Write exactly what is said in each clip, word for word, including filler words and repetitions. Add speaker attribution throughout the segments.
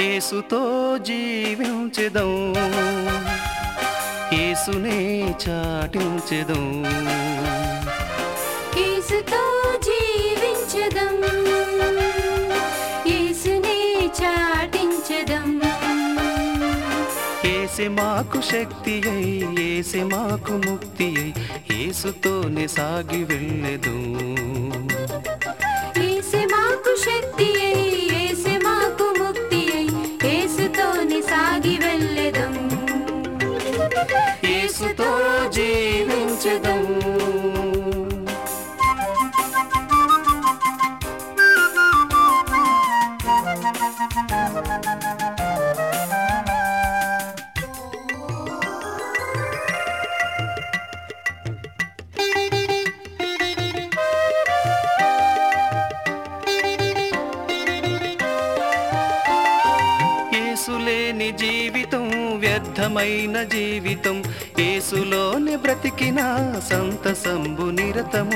Speaker 1: యేసుతో జీవించెదం, యేసునే చాటించెదం.
Speaker 2: యేసుతో జీవించెదం, యేసునే చాటించెదం.
Speaker 1: యేసే మాకు శక్తి అయి, యేసే మాకు ముక్తి అయి, యేసుతోనే సాగి వెళ్ళెదం.
Speaker 2: యేసే మాకు శక్తి అయి, యేసే మాకు ముక్తి అయి, యేసుతోనే సాగి వెళ్ళెదం.
Speaker 1: యేసుతో జీవించెదం. యేసులేని జీవితం వ్యర్థమైన జీవితం, యేసులోనే బ్రతికిన సంతసంబు నిరతము.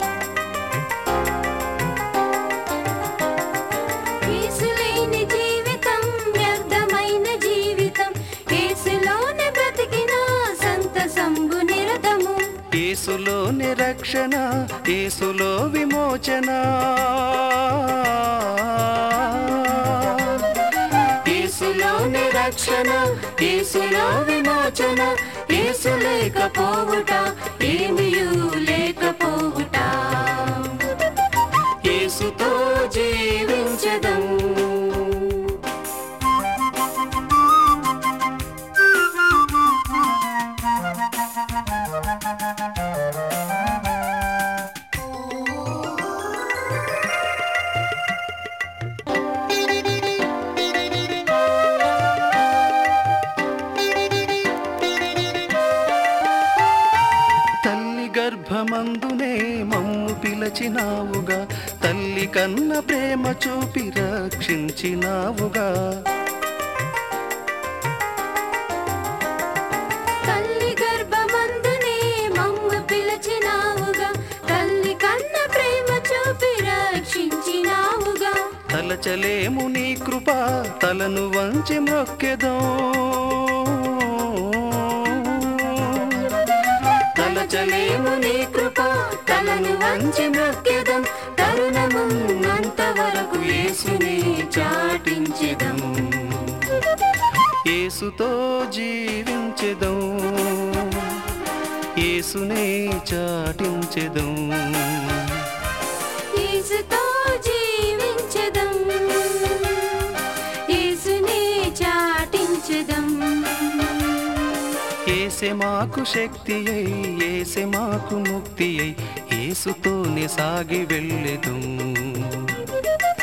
Speaker 2: యేసులేని జీవితం వ్యర్థమైన జీవితం, యేసులోనే బ్రతికిన సంతసంబు నిరతము.
Speaker 1: యేసులోనే రక్షణ, యేసులో విమోచన. యేసులోనే రక్షణ, యేసులో విమోచన. యేసు లేకపోవుట ఏమియూ లేకపోవుట. యేసుతో జీవించెదం. గర్భమందునే మమ్ము పిలచినావుగా, తల్లి కన్న ప్రేమ చూపి రక్షించినావుగా.
Speaker 2: తల్లి గర్భమందునే మమ్ము పిలచినావుగా, తల్లి కన్న ప్రేమ చూపి రక్షించినావుగా.
Speaker 1: తలచలేము నీ కృప, తలను వంచి మొక్కెదం. తలచలేము నీ కృప, తలను వంచి మొక్కెదం. తరుణమున్నంత వరకు యేసునే చాటించెదం. యేసుతో జీవించెదం, యేసునే చాటించెదం.
Speaker 2: యేసుతో జీవించెదం, యేసునే చాటించెదం.
Speaker 1: యేసే మాకు శక్తి అయి, యేసే మాకు ముక్తి అయి, యేసుతోనే సాగి వెళ్ళెదం.